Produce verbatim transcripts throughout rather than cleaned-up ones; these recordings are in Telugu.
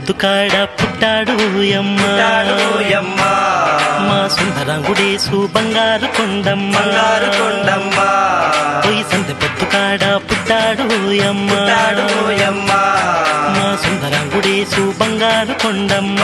పొద్దుకాడ పుట్టాడు యమ్మ మా సుందరంగుడేసు బంగారు కొండమ్మ పోయి సంత పొద్దుకాడ పుట్టాడు యమ్మ మా సుందరంగుడేసు బంగారు కొండమ్మ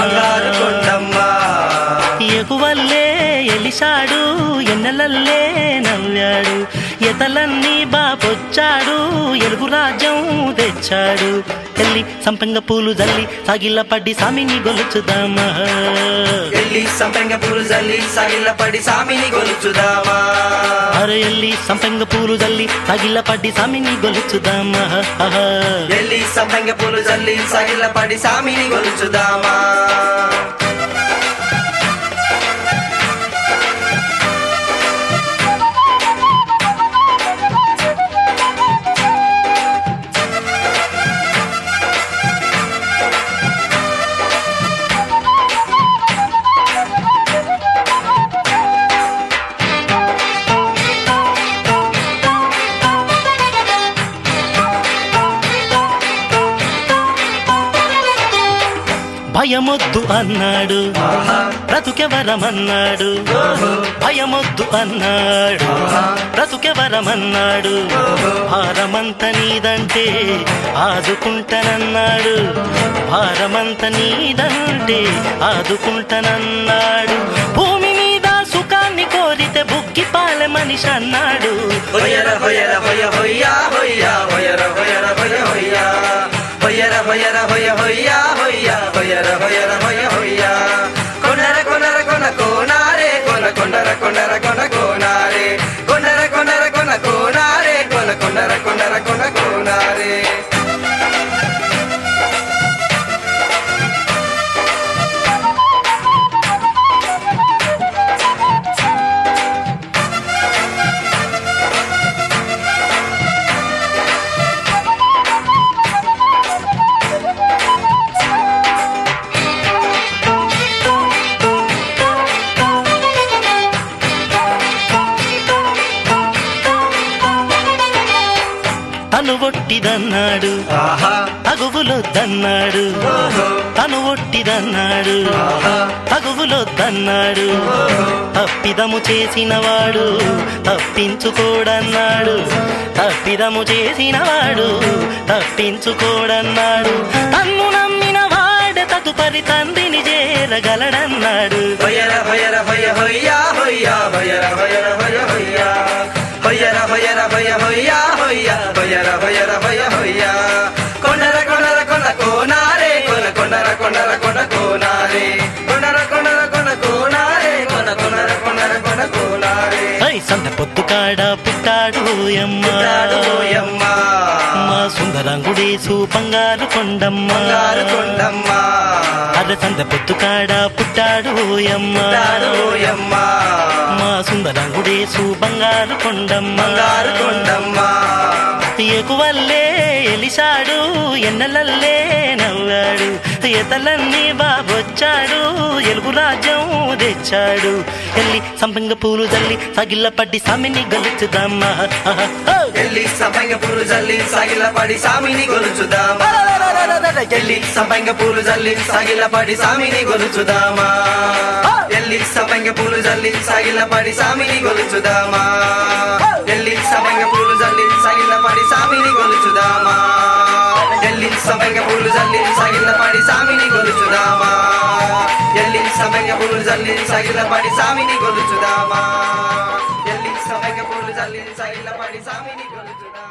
ఎగువల్లే ఎలిశాడు ఎన్నెలల్లే నవ్వాడు ఎతలన్నీ బాపొచ్చాడు ఎలుగు రాజ్యం తెచ్చాడు ఎల్లి సంపెంగ పూలు జల్లి సాగిల్ల పడ్డి సామిని గొలుచుదామా ఎల్లి సంపెంగ పూలు జల్లి సాగిల్ల పడి సామిని గొలుచుదామా అరే ఎల్లి సంపెంగ పూలు జల్లి సాగిల్ల పడ్డి సామిని గొలుచుదామా ఎల్లి సంపెంగ పూలు జల్లి సాగిల్ల పడి సామిని గొలుచుదామా భయమొద్దు అన్నాడు బ్రతుకెవరమన్నాడు భయమొద్దు అన్నాడు బ్రతుకెవరమన్నాడు భారమంత నీదంటే ఆదుకుంటానన్నాడు భారమంత నీదంటే ఆదుకుంటానన్నాడు భూమి మీద సుఖాన్ని కోరితే బుగ్గి పాలె మనిషి అన్నాడు హొయ్యర హొయ్యర హొయ్య హొయ్యా హొయ్యా హొయ్యర హొయ్యర హొయ్య హొయ్యా హొయ్యర హొయ్యర హొయ్య హొయ్యా హొయ్యా హొయ్యర హొయ్యర హొయ్య హొయ్యా కొండర కొండర కొన కోనారే కొన కొండర కొండర కొన కోనారే కొండర కొండర కొన కోనారే కొన కొండర కొండర కొన కోనారే తను ఒట్టిదన్నాడు తగువులొద్దన్నాడు తను ఒట్టిదన్నాడు తగువులొద్దన్నాడు తప్పిదము చేసినవాడు తప్పించుకోడన్నాడు తప్పిదము చేసినవాడు తప్పించుకోడన్నాడు తన్ను నమ్మిన వాడు తదుపరి తండ్రిని చేరగలడన్నాడు హొయ్యర హొయ్యర హొయ్య హొయ్యా హొయ్యా హొయ్యర హొయ్యర హొయ్య హొయ్యా హొయ్యర హొయ్యర హొయ్య హొయ్యా హొయ్యా హొయ్యర హొయ్యర హొయ్య హొయ్యా కొండర కొండర కొన కోనారే కొన కొండర కొండర కొన కోనారే కొండర కొండర కొన కోనారే కొన కొండర కొండర కొన కోనారే సంత పొద్దుకాడ పుట్టాడు యమ్మ మా సుందరంగుడేసు బంగారు కొండమ్మ అరే సంత పొద్దుకాడ పుట్టాడు యమ్మ మా సుందరంగుడేసు బంగారు కొండమ్మ ఎగువల్లే ఎలిశాడు ఎన్నెలల్లే నవ్వాడు ఎతలన్నీ బాబొచ్చాడు ఎలుగు రాజ్యం తెచ్చాడు ఎల్లి సంపెంగ పూలు జల్లి సాగిల్ల పడ్డి సామిని గొలుచుదామా ఎల్లి సంపెంగ పూలు జల్లి సాగిల్ల పడి సామిని గొలుచుదామా ఎల్లి సంపెంగ పూలు జల్లి సాగిల్ల పడి సామిని గొలుచుదామా ఎల్లి సంపెంగ పూలు జల్లి సాగిల్ల పడి సామిని గొలుచుదామా ఎల్లి సంపెంగ పూలు జల్లి సాగిల్ల పడి సామిని గొలుచుదామా ఎల్లి సంపెంగ పూలు జల్లి సాగిల్ల పడి సామిని గొలుచుదామా ఎల్లి సంపెంగ పూలు జల్లి సాగిల్ల పడి సామిని గొలుచుదామా ఎల్లి సంపెంగ పూలు జల్లి సాగిల్ల పడి సామిని గొలుచుదామా